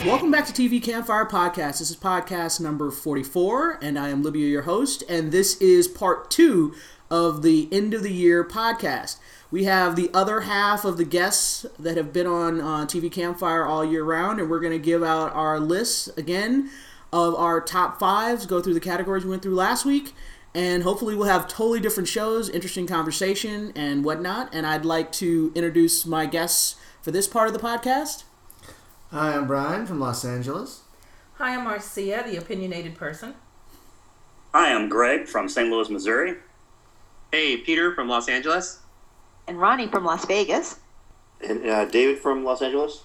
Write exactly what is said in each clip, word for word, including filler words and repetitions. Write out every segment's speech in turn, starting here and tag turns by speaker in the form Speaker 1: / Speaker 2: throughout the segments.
Speaker 1: Welcome back to T V Campfire Podcast. This is podcast number forty-four, and I am Libya, your host, and this is part two of the end of the year podcast. We have the other half of the guests that have been on uh, T V Campfire all year round, and we're going to give out our lists again of our top fives, go through the categories we went through last week, and hopefully we'll have totally different shows, interesting conversation, and whatnot. And I'd like to introduce my guests for this part of the podcast.
Speaker 2: Hi, I'm Brian from Los Angeles.
Speaker 3: Hi, I'm Marcia, the opinionated person.
Speaker 4: Hi, I'm Greg from Saint Louis, Missouri.
Speaker 5: Hey, Peter from Los Angeles.
Speaker 6: And Ronnie from Las Vegas.
Speaker 7: And uh, David from Los Angeles.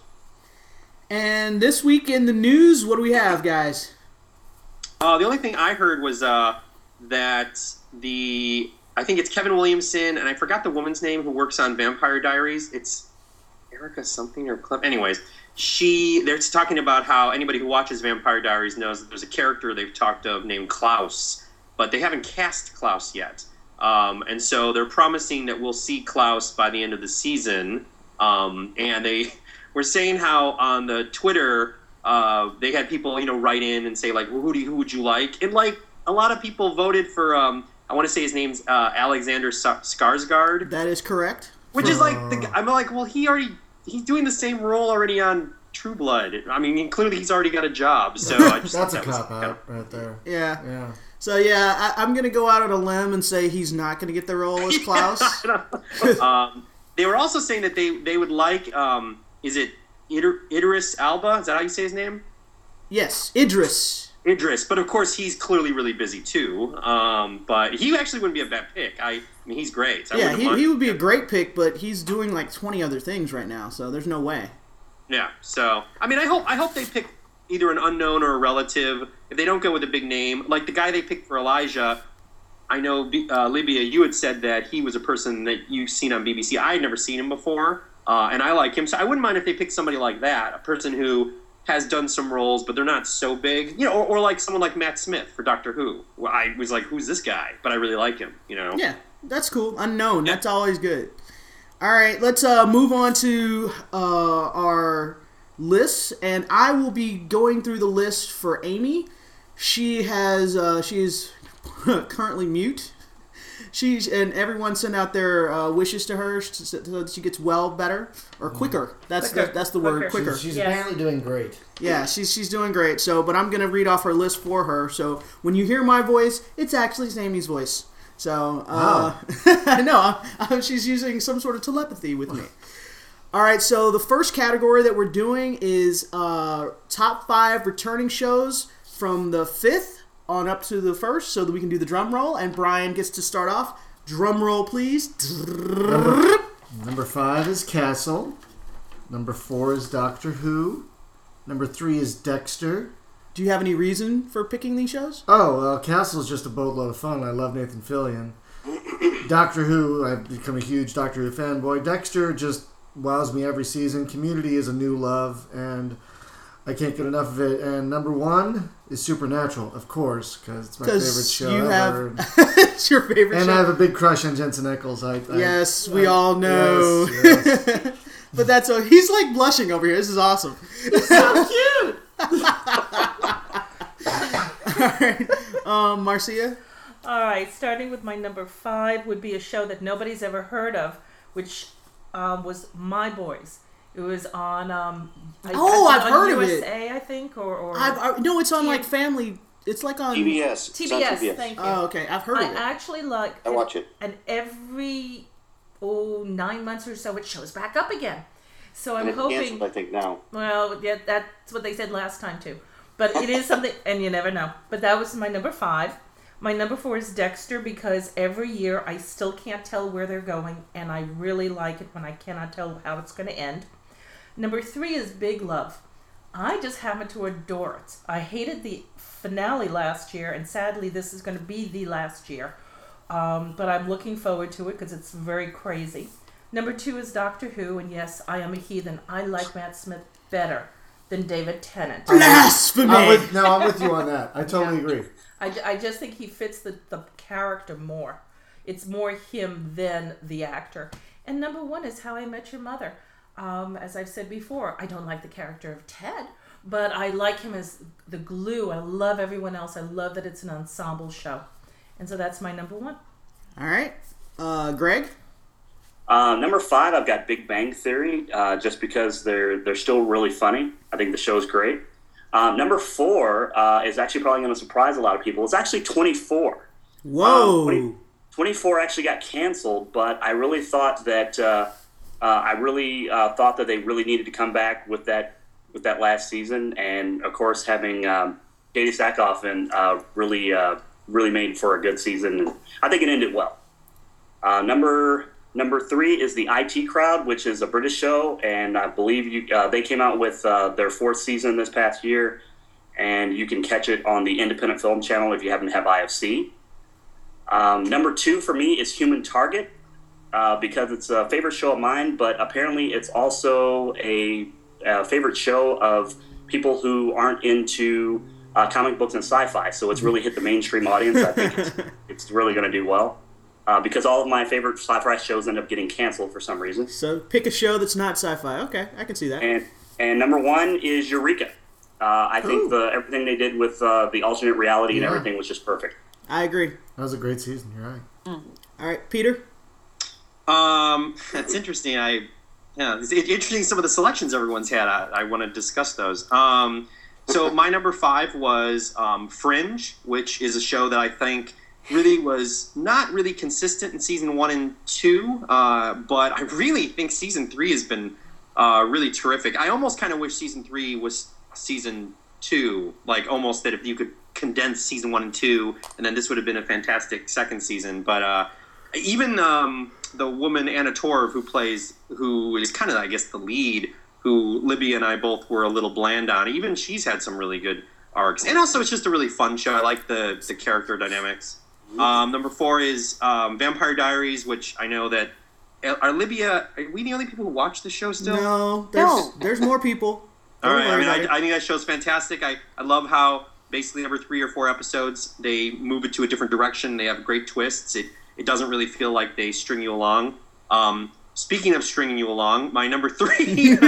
Speaker 1: And this week in the news, what do we have, guys?
Speaker 5: Uh, the only thing I heard was uh, that the, I think it's Kevin Williamson, and I forgot the woman's name who works on Vampire Diaries. It's Erica something or Clem. Anyways, she, they're talking about how anybody who watches Vampire Diaries knows that there's a character they've talked of named Klaus, but they haven't cast Klaus yet. Um, and so they're promising that we'll see Klaus by the end of the season. Um, and they were saying how on the Twitter, uh, they had people, you know, write in and say, like, well, who do you, who would you like? And, like, a lot of people voted for, um, I want to say his name's uh, Alexander Skarsgård.
Speaker 1: That is correct.
Speaker 5: Which is like, the, I'm like, well, he already, he's doing the same role already on True Blood. I mean, clearly he's already got a job. So I just
Speaker 2: That's a
Speaker 5: that
Speaker 2: cop
Speaker 5: was,
Speaker 2: out right there.
Speaker 1: Yeah.
Speaker 2: Yeah.
Speaker 1: So, yeah, I, I'm going to go out on a limb and say he's not going to get the role as Klaus.
Speaker 5: um, they were also saying that they, they would like, um, is it Idr- Idris Elba? Is that how you say his name?
Speaker 1: Yes, Idris.
Speaker 5: Idris, but of course he's clearly really busy too. Um, but he actually wouldn't be a bad pick. I, I mean, he's great. I
Speaker 1: yeah, he, he would be a great pick, but he's doing like twenty other things right now, so there's no way.
Speaker 5: Yeah, so I mean, I hope I hope they pick either an unknown or a relative. If they don't go with a big name, like the guy they picked for Elijah, I know uh, Libya, you had said that he was a person that you've seen on B B C. I had never seen him before, uh, and I like him, so I wouldn't mind if they picked somebody like that, a person who has done some roles, but they're not so big, you know, or, or like someone like Matt Smith for Doctor Who. I was like, who's this guy? But I really like him, you know?
Speaker 1: Yeah, that's cool. Unknown, yeah. That's always good. All right, let's uh, move on to uh, our lists, and I will be going through the list for Amy. She has, uh, she is currently mute. She's, and everyone sent out their uh, wishes to her so that she gets well better or quicker. That's
Speaker 3: quicker.
Speaker 1: The, that's the
Speaker 3: quicker.
Speaker 1: word, quicker.
Speaker 2: She's, she's
Speaker 3: Yes.
Speaker 2: apparently doing great.
Speaker 1: Yeah, she's she's doing great. So, but I'm gonna read off her list for her. So when you hear my voice, it's actually Amy's voice. So uh,
Speaker 2: oh.
Speaker 1: I know I'm, I'm, she's using some sort of telepathy with me. All right. So the first category that we're doing is uh, top five returning shows from the fifth on up to the first, so that we can do the drum roll. And Brian gets to start off. Drum roll, please.
Speaker 2: Number, number five is Castle. Number four is Doctor Who. Number three is Dexter.
Speaker 1: Do you have any reason for picking these shows?
Speaker 2: Oh, well, Castle is just a boatload of fun. I love Nathan Fillion. Doctor Who, I've become a huge Doctor Who fanboy. Dexter just wows me every season. Community is a new love, and I can't get enough of it. And number one is Supernatural, of course, because it's my favorite show
Speaker 1: you
Speaker 2: ever.
Speaker 1: Have, it's your favorite
Speaker 2: and
Speaker 1: show.
Speaker 2: I have a big crush on Jensen Ackles. I, I,
Speaker 1: yes, we
Speaker 2: I,
Speaker 1: all know.
Speaker 2: Yes, yes.
Speaker 1: But that's a, he's like blushing over here. This is awesome.
Speaker 2: It's so cute.
Speaker 1: All right, um, Marcia.
Speaker 3: All right, starting with my number five would be a show that nobody's ever heard of, which um, was My Boys. It was on. Um, I,
Speaker 1: Oh,
Speaker 3: I,
Speaker 1: I've
Speaker 3: on
Speaker 1: heard of
Speaker 3: U S
Speaker 1: it.
Speaker 3: A, I think, or, or
Speaker 1: I've, I, no, it's on
Speaker 3: T-
Speaker 1: like Family. It's like on
Speaker 7: T B S.
Speaker 3: T
Speaker 7: It's
Speaker 3: B
Speaker 7: on
Speaker 3: S.
Speaker 7: T B S.
Speaker 3: Thank you.
Speaker 1: Oh, okay. I've heard
Speaker 3: I
Speaker 1: of it.
Speaker 3: actually like.
Speaker 7: I watch it.
Speaker 3: And every oh nine months or so, it shows back up again. So I'm
Speaker 7: And it's
Speaker 3: hoping.
Speaker 7: canceled, I think, now.
Speaker 3: Well, yeah, that's what they said last time too. But it is something, and you never know. But that was my number five. My number four is Dexter, because every year I still can't tell where they're going, and I really like it when I cannot tell how it's going to end. Number three is Big Love. I just happen to adore it. I hated the finale last year, and sadly this is going to be the last year. Um, but I'm looking forward to it because it's very crazy. Number two is Doctor Who, and yes, I am a heathen. I like Matt Smith better than David Tennant.
Speaker 1: Blasphemy!
Speaker 2: I'm with, no, I'm with you on that. I totally
Speaker 3: Yeah.
Speaker 2: agree.
Speaker 3: I, I just think he fits the, the character more. It's more him than the actor. And number one is How I Met Your Mother. Um, as I've said before, I don't like the character of Ted, but I like him as the glue. I love everyone else. I love that it's an ensemble show. And so that's my number one.
Speaker 1: All right. Uh, Greg?
Speaker 4: Uh, number five, I've got Big Bang Theory, uh, just because they're they're still really funny. I think the show's great. Um, number four uh, is actually probably going to surprise a lot of people. It's actually twenty-four.
Speaker 1: Whoa.
Speaker 4: Um, twenty, twenty-four actually got canceled, but I really thought that uh, uh, I really uh, thought that they really needed to come back with that with that last season, and of course having um, Katie Sackhoff and uh, really uh, really made for a good season. And I think it ended well. Uh, number number three is the I T Crowd, which is a British show, and I believe you uh, they came out with uh, their fourth season this past year, and you can catch it on the Independent Film Channel if you happen to have I F C. Um, number two for me is Human Target, uh, because it's a favorite show of mine, but apparently it's also a, a favorite show of people who aren't into uh, comic books and sci-fi, so it's really hit the mainstream audience. I think it's, it's really going to do well, uh, because all of my favorite sci-fi shows end up getting canceled for some reason.
Speaker 1: So pick a show that's not sci-fi. Okay, I can see that.
Speaker 4: And and number one is Eureka. Uh, I think
Speaker 1: Ooh.
Speaker 4: the everything they did with uh, the alternate reality and
Speaker 2: Yeah.
Speaker 4: everything was just perfect.
Speaker 1: I agree.
Speaker 2: That was a great season. You're right.
Speaker 1: All right, Peter?
Speaker 5: Um, that's interesting. I yeah, it's interesting some of the selections everyone's had. I, I want to discuss those. Um, so my number five was um, Fringe, which is a show that I think really was not really consistent in season one and two, uh, but I really think season three has been uh, really terrific. I almost kind of wish season three was season two, like almost that if you could condense season one and two, and then this would have been a fantastic second season. But uh, even um, the woman Anna Torv, who plays, who is kind of, I guess, the lead, who Libby and I both were a little bland on, even she's had some really good arcs. And also, it's just a really fun show. I like the, the character dynamics. Um, number four is um, Vampire Diaries, which I know that are Libya. Are we the only people who watch the show still?
Speaker 1: No, there's,
Speaker 6: No.
Speaker 1: there's more people.
Speaker 5: All
Speaker 1: Don't
Speaker 5: right. I
Speaker 1: worry
Speaker 5: mean,
Speaker 1: about it.
Speaker 5: I, I think that show's fantastic. I, I love how basically every three or four episodes they move it to a different direction. They have great twists. It it doesn't really feel like they string you along. Um, speaking of stringing you along, my number three,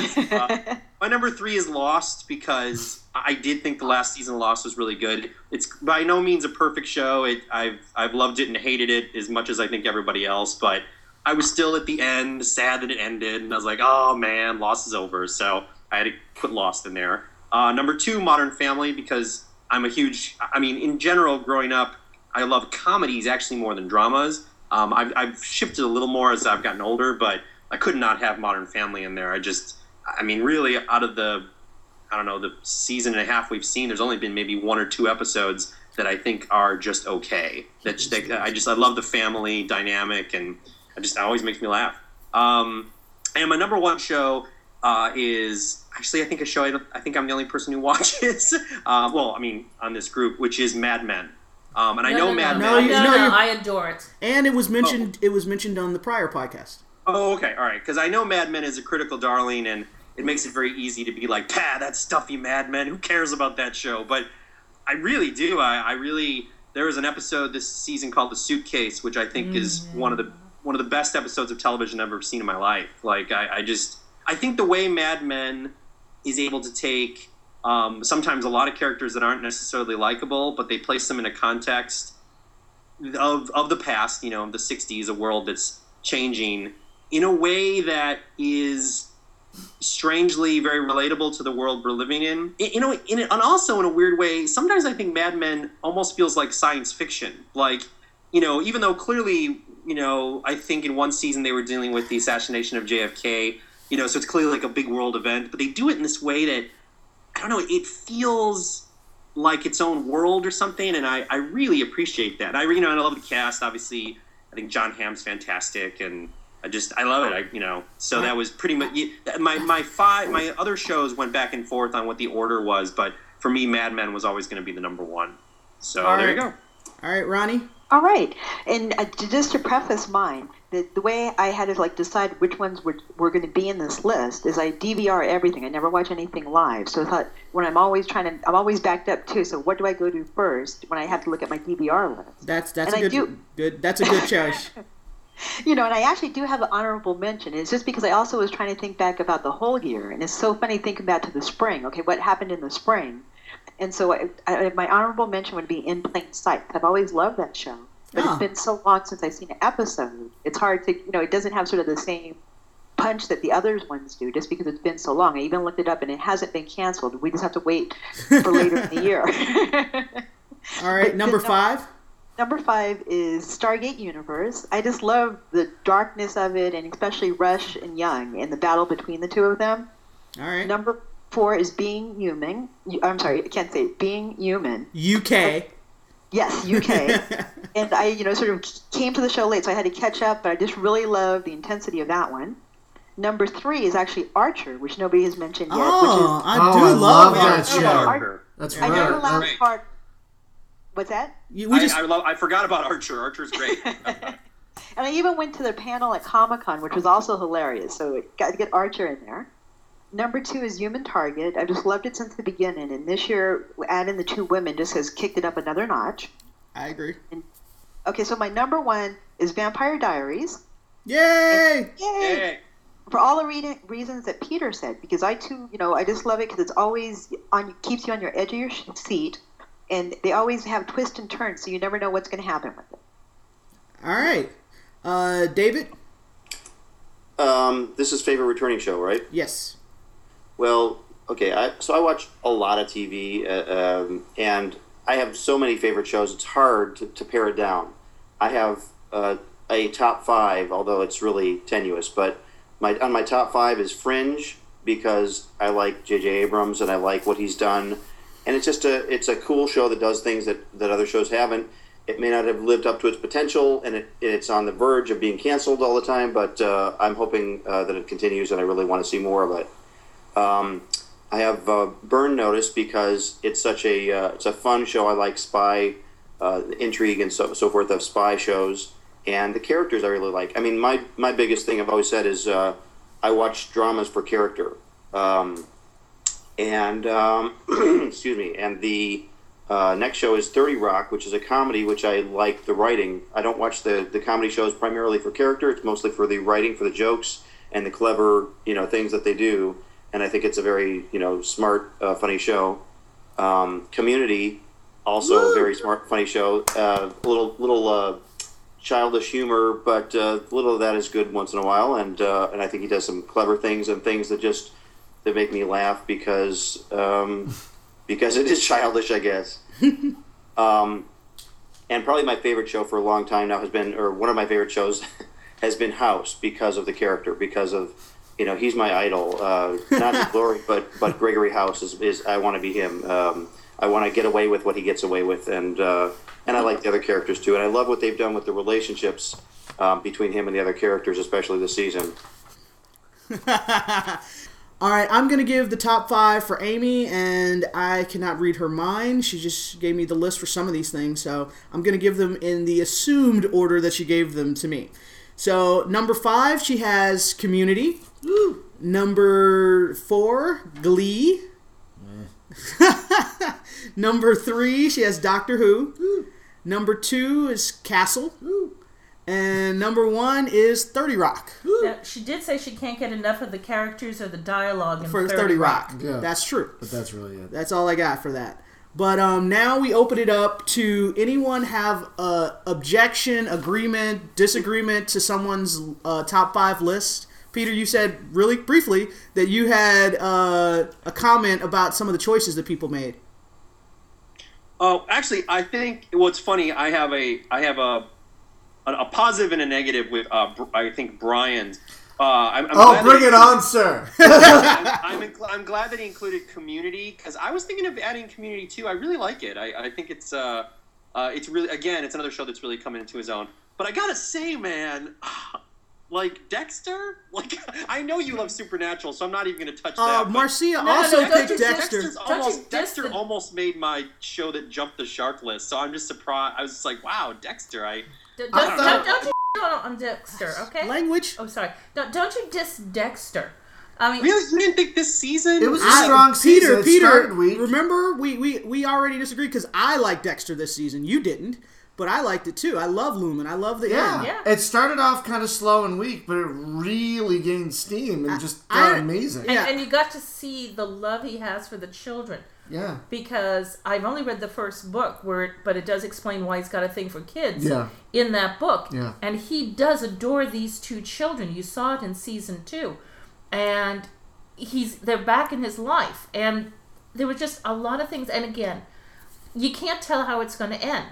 Speaker 5: uh, my number three is Lost, because I did think the last season of Lost was really good. It's by no means a perfect show. It, I've I've loved it and hated it as much as I think everybody else, but I was still at the end sad that it ended, and I was like, oh man, Lost is over. So I had to put Lost in there. Uh, number two, Modern Family, because I'm a huge, I mean, in general, growing up, I love comedies actually more than dramas. Um, I've, I've shifted a little more as I've gotten older, but I could not have Modern Family in there. I just, I mean, really, out of the, I don't know, the season and a half we've seen, there's only been maybe one or two episodes that I think are just okay. That, that I just, I love the family dynamic, and I just, it always makes me laugh. Um, and my number one show uh, is actually, I think a show I, don't, I think I'm the only person who watches. uh, well, I mean, on this group, which is Mad Men. Um, and I
Speaker 3: No,
Speaker 5: know
Speaker 3: no,
Speaker 5: Mad
Speaker 3: no,
Speaker 1: No,
Speaker 5: Men.
Speaker 1: you-
Speaker 3: no,
Speaker 1: no,
Speaker 3: no,
Speaker 1: you-
Speaker 3: I adore it.
Speaker 1: And it was mentioned. It was mentioned on the prior podcast.
Speaker 5: Oh, okay, all right. Because I know Mad Men is a critical darling, and it makes it very easy to be like, "Pah, that stuffy Mad Men. Who cares about that show?" But I really do. I, I really. There was an episode this season called "The Suitcase," which I think is one of the one of the best episodes of television I've ever seen in my life. Like, I, I just, I think the way Mad Men is able to take um, sometimes a lot of characters that aren't necessarily likable, but they place them in a context of of the past, you know, the sixties, a world that's changing in a way that is strangely very relatable to the world we're living in. You know, in, and also in a weird way, sometimes I think Mad Men almost feels like science fiction. Like, you know, even though clearly, you know, I think in one season they were dealing with the assassination of J F K, you know, so it's clearly like a big world event, but they do it in this way that, I don't know, it feels like its own world or something, and I, I really appreciate that. And I, you know, and I love the cast, obviously. I think John Hamm's fantastic, and I just, I love it. I, you know, so that was pretty much, my, my five, my other shows went back and forth on what the order was, but for me, Mad Men was always going to be the number one. So
Speaker 1: All
Speaker 5: there
Speaker 1: right.
Speaker 5: you go.
Speaker 1: All right, Ronnie.
Speaker 6: All right, and uh, to- just to preface mine, the, the way I had to like decide which ones were, were going to be in this list is I D V R everything. I never watch anything live, so I thought when I'm always trying to, I'm always backed up too. So what do I go to first when I have to look at my D V R list?
Speaker 1: That's that's
Speaker 6: And
Speaker 1: a
Speaker 6: I
Speaker 1: good
Speaker 6: do-
Speaker 1: good. That's a good choice.
Speaker 6: You know, and I actually do have an honorable mention. It's just because I also was trying to think back about the whole year, and it's so funny thinking back to the spring. Okay, what happened in the spring? And so I, I, my honorable mention would be In Plain Sight. I've always loved that show, but
Speaker 1: Oh.
Speaker 6: it's been so long since I've seen an episode. It's hard to, you know, it doesn't have sort of the same punch that the other ones do, just because it's been so long. I even looked it up, and it hasn't been canceled. We just have to wait for later in the year.
Speaker 1: All right,
Speaker 6: But
Speaker 1: number
Speaker 6: the-
Speaker 1: five.
Speaker 6: Number five is Stargate Universe. I just love the darkness of it, and especially Rush and Young and the battle between the two of them.
Speaker 1: All right.
Speaker 6: Number four is Being Human. I'm sorry, I can't say it. Being Human.
Speaker 1: U K.
Speaker 6: Yes, U K. And I, you know, sort of came to the show late, so I had to catch up, but I just really love the intensity of that one. Number three is actually Archer, which nobody has mentioned yet.
Speaker 1: Oh,
Speaker 6: which
Speaker 1: I
Speaker 2: Oh,
Speaker 1: do
Speaker 2: I
Speaker 1: love
Speaker 2: love
Speaker 1: that.
Speaker 2: that
Speaker 5: I
Speaker 2: show.
Speaker 5: love Archer.
Speaker 2: That's
Speaker 6: is,
Speaker 2: right.
Speaker 6: I never
Speaker 2: Uh,
Speaker 6: last
Speaker 5: Great.
Speaker 6: part. What's that?
Speaker 1: You- we
Speaker 5: I,
Speaker 1: just
Speaker 5: I love. I forgot about Archer. Archer's great.
Speaker 6: And I even went to their panel at Comic-Con, which was also hilarious. So got to get Archer in there. Number two is Human Target. I've just loved it since the beginning. And this year, adding the two women just has kicked it up another notch.
Speaker 1: I agree.
Speaker 6: Okay, so my number one is Vampire Diaries.
Speaker 1: Yay!
Speaker 6: Yay!
Speaker 5: Hey,
Speaker 6: For all the re- reasons that Peter said, because I too, you know, I just love it because it's always on, keeps you on your edge of your sh- seat, and they always have twists and turns, so you never know what's going to happen with it.
Speaker 1: All right, uh, David.
Speaker 7: Um, this is favorite returning show, right?
Speaker 1: Yes.
Speaker 7: Well, okay. I, so I watch a lot of T V, uh, um, and I have so many favorite shows. It's hard to, to pare it down. I have uh, a top five, although it's really tenuous. But my on my top five is Fringe because I like J J Abrams and I like what he's done, and it's just a it's a cool show that does things that, that other shows haven't. It may not have lived up to its potential, and it, it's on the verge of being canceled all the time. But uh, I'm hoping uh, that it continues, and I really want to see more of it. Um, I have uh, Burn Notice because it's such a uh, it's a fun show. I like spy uh, intrigue and so so forth of spy shows, and the characters I really like. I mean, my my biggest thing I've always said is uh, I watch dramas for character, um, and um, excuse me, and the uh, next show is thirty Rock, which is a comedy, which I like the writing. I don't watch the the comedy shows primarily for character. It's mostly for the writing, for the jokes and the clever you know things that they do. And I think it's a very, you know, smart, uh, funny show. Um, Community, also
Speaker 1: Woo!
Speaker 7: a very smart, funny show. Uh, a little, little uh, childish humor, but uh, a little of that is good once in a while. And uh, and I think he does some clever things and things that just that make me laugh because um, because it is childish, I guess. um, and probably my favorite show for a long time now has been, or one of my favorite shows has been House because of the character, because of. You know, he's my idol. Uh, not the glory, but but Gregory House is, is I want to be him. Um, I want to get away with what he gets away with, and uh, and I like the other characters too. And I love what they've done with the relationships um, between him and the other characters, especially this season.
Speaker 1: All right, I'm going to give the top five for Amy, and I cannot read her mind. She just gave me the list for some of these things, so I'm going to give them in the assumed order that she gave them to me. So, number five, she has Community. Woo. Number four, Glee. Number three, she has Doctor Who. Woo. Number two is Castle. Woo. And number one is thirty Rock. Woo.
Speaker 3: Now, she did say she can't get enough of the characters or the dialogue in
Speaker 1: For
Speaker 3: thirty,
Speaker 1: thirty Rock.
Speaker 2: Yeah.
Speaker 1: That's true.
Speaker 2: But that's really it.
Speaker 1: That's all I got for that. But um, now we open it up to anyone have a objection, agreement, disagreement to someone's uh, top five list. Peter, you said really briefly that you had uh, a comment about some of the choices that people made.
Speaker 5: Oh, actually, I think what's funny. I have a I have a a, a positive and a negative with uh, I think Brian's. Uh, I'm, I'm
Speaker 2: Oh,
Speaker 5: glad
Speaker 2: bring
Speaker 5: that
Speaker 2: it
Speaker 5: he-
Speaker 2: on, sir.
Speaker 5: I'm, I'm, incl- I'm glad that he included Community because I was thinking of adding Community too. I really like it. I, I think it's uh, uh, it's really again, it's another show that's really coming into his own. But I gotta say, man, like Dexter, like I know you love Supernatural, so I'm not even gonna touch
Speaker 1: Uh,
Speaker 5: that. but
Speaker 1: Marcia
Speaker 3: no,
Speaker 1: also
Speaker 3: no,
Speaker 1: picked
Speaker 3: don't you-
Speaker 1: Dexter.
Speaker 5: Dexter's
Speaker 3: Don't you
Speaker 5: almost
Speaker 3: diss
Speaker 5: Dexter
Speaker 3: the-
Speaker 5: almost made my show that jumped the shark list. So I'm just surprised. I was just like, wow, Dexter. I
Speaker 3: Don't,
Speaker 5: I
Speaker 3: don't,
Speaker 5: don't
Speaker 3: don't,
Speaker 5: know.
Speaker 3: don't you on, on Dexter, okay?
Speaker 1: Language.
Speaker 3: Oh, sorry. Don't, don't you diss Dexter. I mean,
Speaker 5: really you didn't think this season?
Speaker 2: It was a
Speaker 1: I-
Speaker 2: strong season.
Speaker 1: Peter,
Speaker 2: It
Speaker 1: Peter,
Speaker 2: started weak.
Speaker 1: remember we, we, we already disagreed because I like Dexter this season. You didn't. but I liked it too. I love Lumen. I love the
Speaker 2: Yeah.
Speaker 1: end.
Speaker 3: Yeah.
Speaker 2: It started off kind of slow and weak, but it really gained steam and just got
Speaker 1: I-
Speaker 2: amazing.
Speaker 3: And,
Speaker 1: Yeah.
Speaker 3: and you got to see the love he has for the children.
Speaker 2: Yeah.
Speaker 3: Because I've only read the first book, where it, but it does explain why he's got a thing for kids
Speaker 2: Yeah.
Speaker 3: in that book.
Speaker 2: Yeah.
Speaker 3: And he does adore these two children. You saw it in season two. And he's they're back in his life. And there were just a lot of things. And again, you can't tell how it's going to end.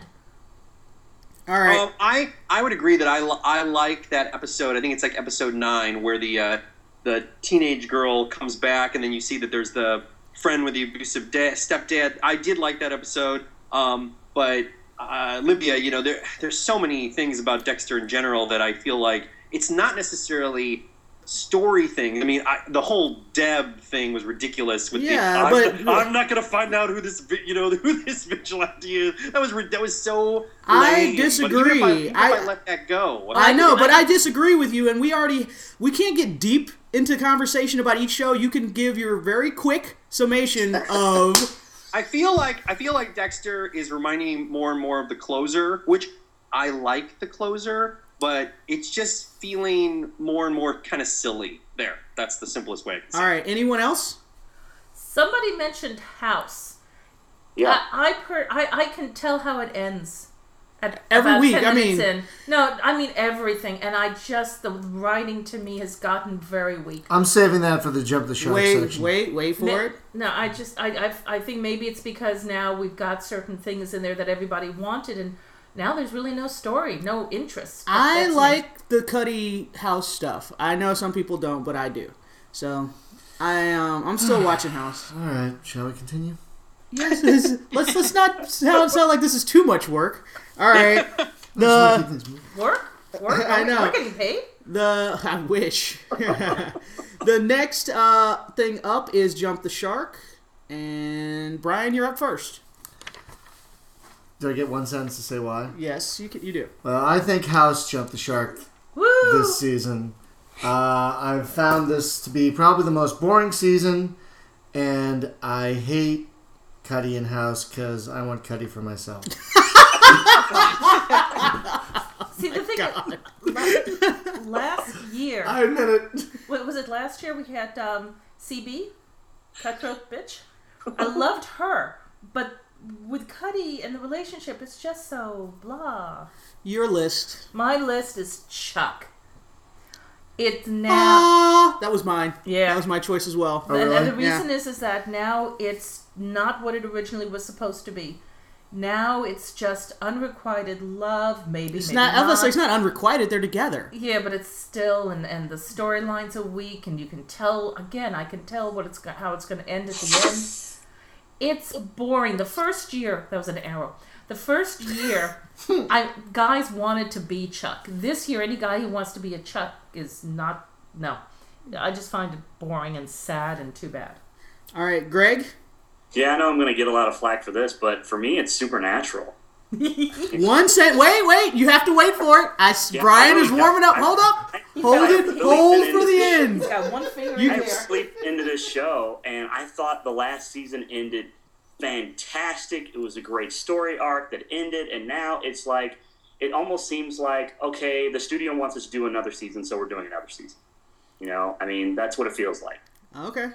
Speaker 1: All right.
Speaker 5: Um, I I would agree that I, li- I like that episode. I think it's like episode nine where the uh, the teenage girl comes back, and then you see that there's the friend with the abusive da- stepdad. I did like that episode, um, but uh, Libya, you know, there there's so many things about Dexter in general that I feel like it's not necessarily story thing. I mean, I, the whole Deb thing was ridiculous. With
Speaker 1: Yeah,
Speaker 5: the,
Speaker 1: but-
Speaker 5: I'm, I'm not going to find out who this, vi- you know, who this vigilante is. That was ri- that was so.
Speaker 1: I
Speaker 5: lame.
Speaker 1: disagree.
Speaker 5: But even if I, even if I,
Speaker 1: I-
Speaker 5: let that go,
Speaker 1: I know,
Speaker 3: I-
Speaker 1: but I disagree with you, and we already we can't get deep into conversation about each show. You can give your very quick summation of.
Speaker 5: I feel like I feel like Dexter is reminding me more and more of the Closer, which I like the Closer, but it's just feeling more and more kind of silly. There, that's the simplest way. I can say
Speaker 1: All right, anyone else?
Speaker 3: Somebody mentioned House.
Speaker 7: Yeah.
Speaker 3: I I, per, I I can tell how it ends. At
Speaker 1: Every
Speaker 3: about
Speaker 1: week,
Speaker 3: ten
Speaker 1: I
Speaker 3: minutes
Speaker 1: mean-
Speaker 3: in. No, I mean everything, and I just the writing to me has gotten very weak.
Speaker 2: I'm saving that for the Jump the Shark
Speaker 1: Wait,
Speaker 2: section.
Speaker 1: wait, wait for
Speaker 3: No,
Speaker 1: it.
Speaker 3: no, I just I, I I think maybe it's because now we've got certain things in there that everybody wanted, and now there's really no story, no interest. That-
Speaker 1: I
Speaker 3: that's me.
Speaker 1: like the Cuddy House stuff. I know some people don't, but I do. So, I um, I'm still watching House.
Speaker 2: All right, shall we continue?
Speaker 1: Yes, this- let's let's not sound, sound like this is too much work. All right,
Speaker 2: Just wanna keep
Speaker 1: the
Speaker 2: things moving.
Speaker 3: work. Work.
Speaker 1: I know.
Speaker 3: We're getting paid.
Speaker 1: the I wish. The next uh, thing up is Jump the Shark, and Brian, you're up first.
Speaker 2: Did I get one sentence to say why?
Speaker 1: Yes, you can, you do.
Speaker 2: Well, I think House jumped the shark
Speaker 3: Woo!
Speaker 2: this season. Uh, I've found this to be probably the most boring season, and I hate Cuddy and House because I want Cuddy for myself.
Speaker 3: See the thing.
Speaker 1: God.
Speaker 3: Last, last year,
Speaker 1: I admit it.
Speaker 3: what was it? Last year we had um, C B, Cutthroat Bitch. I loved her, but with Cuddy and the relationship, it's just so blah.
Speaker 1: Your list.
Speaker 3: My list is Chuck. It's now,
Speaker 1: Ah, that was mine.
Speaker 3: Yeah.
Speaker 1: that was my choice as well.
Speaker 2: Oh,
Speaker 3: and,
Speaker 2: really?
Speaker 3: and the reason
Speaker 1: Yeah.
Speaker 3: is is that now it's not what it originally was supposed to be. Now it's just unrequited love, maybe.
Speaker 1: It's
Speaker 3: maybe
Speaker 1: not.
Speaker 3: not.
Speaker 1: Let's say it's not unrequited. They're together.
Speaker 3: Yeah, but it's still, and, and the storylines are weak, and you can tell, again, I can tell what it's go- how it's going to end at the end. It's boring. The first year, that was an arrow. The first year, I guys wanted to be Chuck. This year, any guy who wants to be a Chuck is not, no. I just find it boring and sad and too bad.
Speaker 1: All right, Greg.
Speaker 4: Yeah, I know I'm going to get a lot of flack for this, but for me, it's Supernatural.
Speaker 1: One cent. Wait, wait. You have to wait for it. I,
Speaker 4: Yeah,
Speaker 1: Brian
Speaker 4: I
Speaker 1: is
Speaker 4: know.
Speaker 1: warming up.
Speaker 4: I-
Speaker 1: Hold up.
Speaker 4: I-
Speaker 1: Hold
Speaker 4: I
Speaker 1: it.
Speaker 4: really
Speaker 1: Hold
Speaker 4: been
Speaker 1: for
Speaker 4: into
Speaker 1: the
Speaker 4: this-
Speaker 1: end.
Speaker 3: He's got one finger
Speaker 1: You
Speaker 3: in
Speaker 4: I
Speaker 3: there.
Speaker 4: sleep into this show, and I thought the last season ended fantastic. It was a great story arc that ended, and now it's like, it almost seems like, okay, the studio wants us to do another season, so we're doing another season. You know, I mean, that's what it feels like.
Speaker 1: Okay.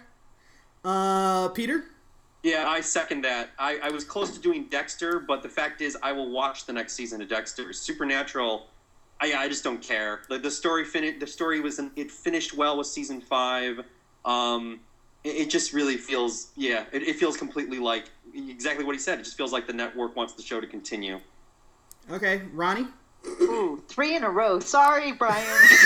Speaker 1: Uh, Peter.
Speaker 5: Yeah, I second that. I, I was close to doing Dexter, but the fact is, I will watch the next season of Dexter. Supernatural, I I just don't care. The, the story fin- The story was it finished well with season five. Um, it, it just really feels yeah. It, it feels completely like exactly what he said. It just feels like the network wants the show to continue.
Speaker 1: Okay, Ronnie.
Speaker 6: Ooh, three in a row. Sorry, Brian.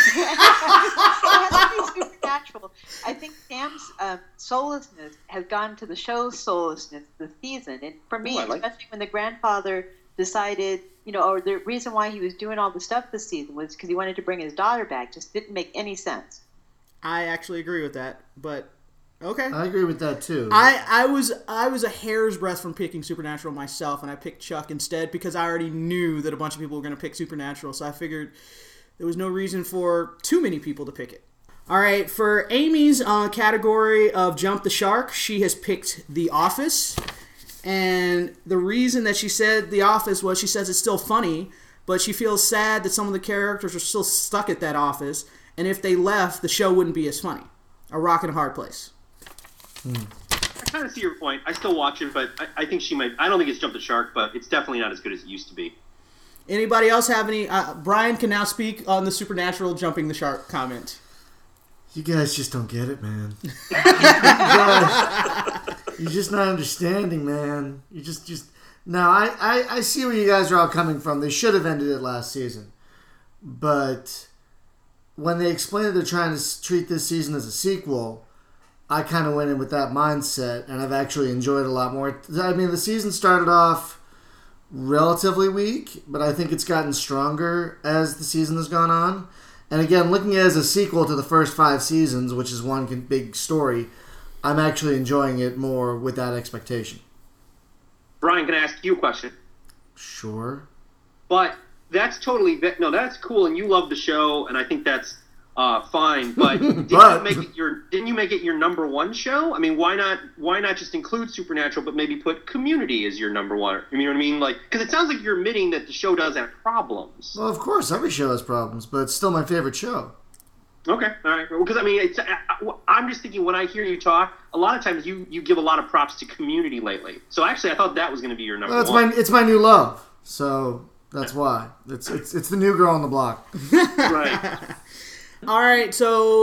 Speaker 6: It has to be Supernatural. I think Sam's um, soullessness has gone to the show's soullessness this season. And for me,
Speaker 7: Ooh, I like-
Speaker 6: especially when the grandfather decided, you know, or the reason why he was doing all the stuff this season was because he wanted to bring his daughter back. Just didn't make any sense.
Speaker 1: I actually agree with that, but okay.
Speaker 2: I agree with that too.
Speaker 1: I, I was I was a hair's breadth from picking Supernatural myself, and I picked Chuck instead because I already knew that a bunch of people were going to pick Supernatural, so I figured there was no reason for too many people to pick it. All right, for Amy's uh, category of Jump the Shark, she has picked The Office. And the reason that she said The Office was she says it's still funny, but she feels sad that some of the characters are still stuck at that office, and if they left, the show wouldn't be as funny. A rock and a hard place.
Speaker 5: I kind of see your point. I still watch it, but I, I think she might. I don't think it's jumped the shark, but it's definitely not as good as it used to be.
Speaker 1: Anybody else have any? Uh, Brian can now speak on the Supernatural jumping the shark comment.
Speaker 2: You guys just don't get it, man. you guys, you're just not understanding, man. You just, just now. I, I, I see where you guys are all coming from. They should have ended it last season, but when they explained that they're trying to treat this season as a sequel, I kind of went in with that mindset, and I've actually enjoyed it a lot more. I mean, the season started off relatively weak, but I think it's gotten stronger as the season has gone on. And again, looking at it as a sequel to the first five seasons, which is one big story, I'm actually enjoying it more with that expectation.
Speaker 5: Brian, can I ask you a question?
Speaker 2: Sure.
Speaker 5: But that's totally no, that's cool, and you love the show, and I think that's uh, fine. But didn't
Speaker 2: But-
Speaker 5: you make it your didn't you make it your number one show? I mean, why not why not just include Supernatural, but maybe put Community as your number one? You know what I mean? Like, because it sounds like you're admitting that the show does have problems.
Speaker 2: Well, of course, every show has problems, but it's still my favorite show.
Speaker 5: Okay, all right. Because I mean, it's, I, I'm just thinking when I hear you talk, a lot of times you, you give a lot of props to Community lately. So actually, I thought that was going to be your number
Speaker 2: Well, it's
Speaker 5: one.
Speaker 2: my it's my new love, so that's why. It's it's it's the new girl on the block.
Speaker 5: Right.
Speaker 1: All right,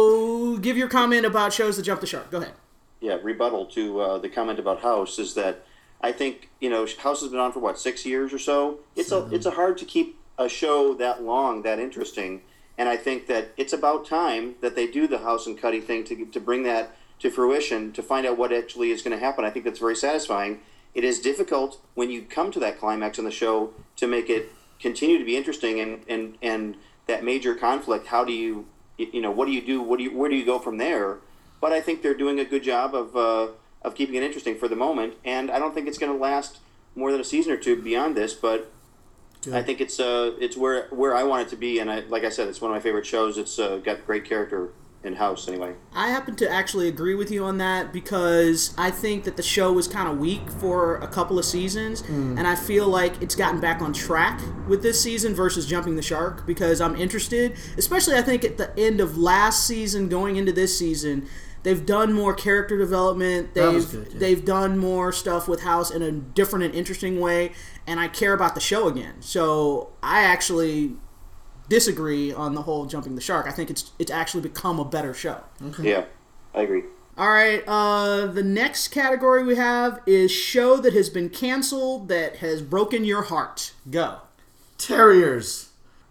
Speaker 1: so give your comment about shows that jump the shark. Go ahead.
Speaker 7: Yeah, rebuttal to uh, the comment about House is that I think, you know, House has been on for, what, six years or so? It's a, it's a hard to keep a show that long, that interesting, and I think that it's about time that they do the House and Cuddy thing to, to bring that to fruition, to find out what actually is going to happen. I think that's very satisfying. It is difficult when you come to that climax in the show to make it continue to be interesting, and, and, and that major conflict, how do you... You know, what do you do? What do you? Where do you go from there? But I think they're doing a good job of uh, of keeping it interesting for the moment, and I don't think it's going to last more than a season or two beyond this. But good. I think it's uh it's where where I want it to be, and I like I said, it's one of my favorite shows. It's uh, got great character in House anyway.
Speaker 1: I happen to actually agree with you on that because I think that the show was kind of weak for a couple of seasons, mm. and I feel like it's gotten back on track with this season versus jumping the shark because I'm interested, especially I think at the end of last season going into this season, they've done more character development, they've
Speaker 2: good, yeah.
Speaker 1: they've done more stuff with House in a different and interesting way, and I care about the show again. So I actually disagree on the whole jumping the shark. I think it's it's actually become a better show.
Speaker 2: Okay.
Speaker 7: Yeah, I agree.
Speaker 1: All right, uh, the next category we have is show that has been canceled that has broken your heart. Go.
Speaker 2: Terriers.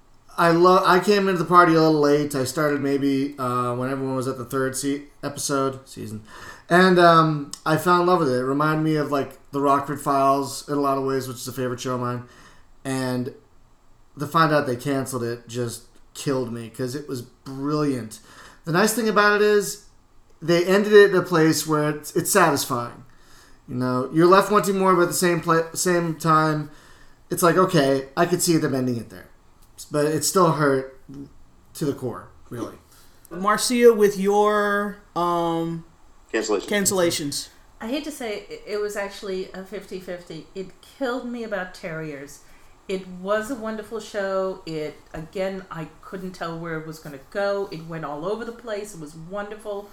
Speaker 2: I love. I came into the party a little late. I started maybe uh, when everyone was at the third se- episode season, and um, I fell in love with it. It reminded me of like the Rockford Files in a lot of ways, which is a favorite show of mine. And to find out they canceled it just killed me because it was brilliant. The nice thing about it is they ended it at a place where it's, it's satisfying. You know, you're left wanting more, but at the same play, same time, it's like, okay, I could see them ending it there. But it still hurt to the core, really.
Speaker 1: Marcia, with your um,
Speaker 7: Cancellations.
Speaker 1: cancellations.
Speaker 3: I hate to say it, it was actually a fifty-fifty. It killed me about Terriers. It was a wonderful show. It, again, I couldn't tell where it was going to go. It went all over the place. It was wonderful.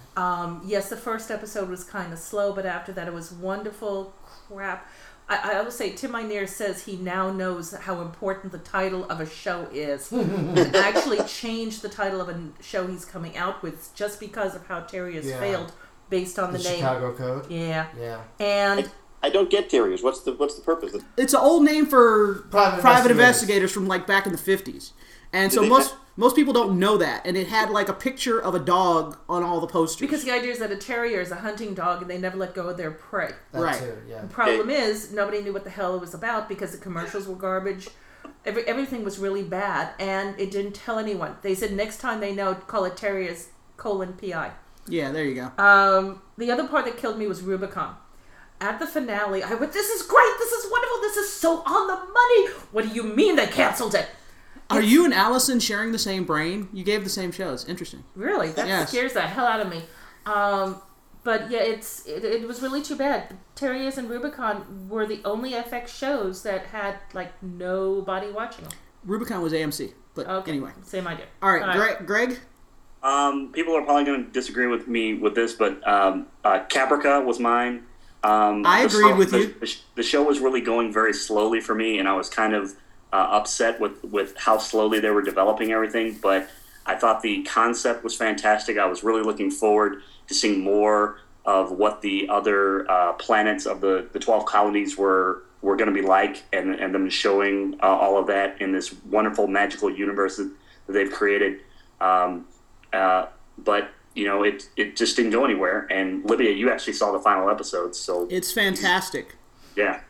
Speaker 3: Um, yes, the first episode was kind of slow, but after that it was wonderful. Crap. I, I will say Tim Minear says he now knows how important the title of a show is and actually changed the title of a show he's coming out with just because of how Terriers
Speaker 2: Yeah.
Speaker 3: failed based on the,
Speaker 2: The
Speaker 3: name.
Speaker 2: Chicago Code?
Speaker 3: Yeah.
Speaker 2: Yeah.
Speaker 3: And
Speaker 7: I don't get Terriers. What's the what's the purpose?
Speaker 1: It's an old name for
Speaker 2: Private
Speaker 1: private,
Speaker 2: investigators.
Speaker 1: investigators from like back in the fifties. And so
Speaker 7: they
Speaker 1: most
Speaker 7: ha-
Speaker 1: most people don't know that. And it had like a picture of a dog on all the posters.
Speaker 3: because the idea is that a terrier is a hunting dog and they never let go of their prey.
Speaker 2: That
Speaker 1: Right.
Speaker 2: too, yeah.
Speaker 3: The problem is nobody knew what the hell it was about because the commercials were garbage. Every, everything was really bad and it didn't tell anyone. They said next time they know, call it Terriers colon P I.
Speaker 1: Yeah, there you go.
Speaker 3: Um, the other part that killed me was Rubicon. At the finale, I went, this is great, this is wonderful, this is so on the money. What do you mean they canceled it?
Speaker 1: Are you and Allison sharing the same brain? You gave the same shows. Interesting.
Speaker 3: Really? That
Speaker 1: Yes.
Speaker 3: scares the hell out of me. Um, but yeah, it's it, it was really too bad. Terriers and Rubicon were the only F X shows that had like nobody watching them.
Speaker 1: Rubicon was A M C, but
Speaker 3: okay.
Speaker 1: anyway.
Speaker 3: Same idea.
Speaker 1: All right, All right. Greg? Greg?
Speaker 4: Um, people are probably going to disagree with me with this, but um, uh, Caprica was mine. Um,
Speaker 1: I agreed
Speaker 4: show,
Speaker 1: with
Speaker 4: the,
Speaker 1: you.
Speaker 4: The, the show was really going very slowly for me, and I was kind of uh, upset with, with how slowly they were developing everything, but I thought the concept was fantastic. I was really looking forward to seeing more of what the other uh, planets of the, the twelve colonies were were going to be like, and, and them showing uh, all of that in this wonderful magical universe that, that they've created. Um, uh, but, you know, it it just didn't go anywhere. And Libya, you actually saw the final episode, so...
Speaker 1: It's fantastic.
Speaker 4: Yeah.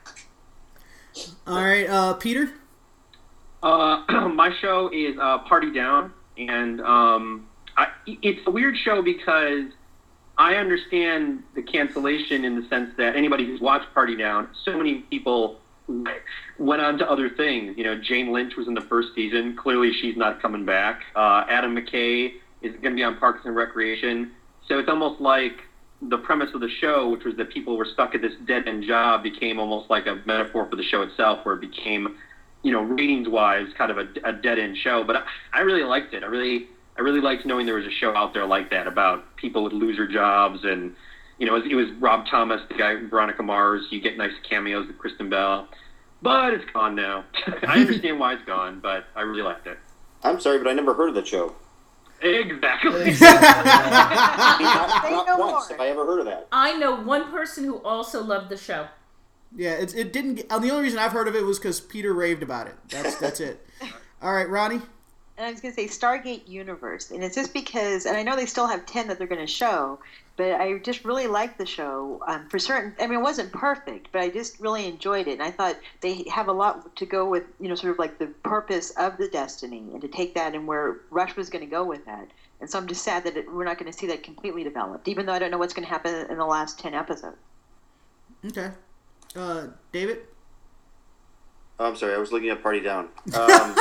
Speaker 1: All right, uh, Peter?
Speaker 5: Uh, my show is uh, Party Down, and um, I, it's a weird show because I understand the cancellation in the sense that anybody who's watched Party Down, so many people went on to other things. You know, Jane Lynch was in the first season. Clearly, she's not coming back. Uh, Adam McKay is going to be on Parks and Recreation. So it's almost like the premise of the show, which was that people were stuck at this dead-end job, became almost like a metaphor for the show itself, where it became, you know, ratings-wise, kind of a, a dead-end show. But I, I really liked it. I really... I really liked knowing there was a show out there like that about people with loser jobs, and you know, it was, it was Rob Thomas, the guy from Veronica Mars. You get nice cameos with Kristen Bell, but it's gone now. I understand why it's gone, but I really liked it.
Speaker 7: I'm sorry, but I never heard of the show.
Speaker 5: Exactly.
Speaker 7: I mean, not, not once have I ever heard of that.
Speaker 3: I know one person who also loved the show.
Speaker 1: Yeah, it, it didn't. Get, uh, the only reason I've heard of it was because Peter raved about it. That's that's it. All right, Ronnie.
Speaker 6: And I was going to say Stargate Universe, and it's just because, and I know they still have ten that they're going to show, but I just really liked the show um, for certain. I mean, it wasn't perfect, but I just really enjoyed it, and I thought they have a lot to go with, you know, sort of like the purpose of the Destiny, and to take that and where Rush was going to go with that. And so I'm just sad that it, we're not going to see that completely developed, even though I don't know what's going to happen in the last ten episodes.
Speaker 1: Okay, uh, David.
Speaker 7: Oh, I'm sorry, I was looking at Party Down. Um,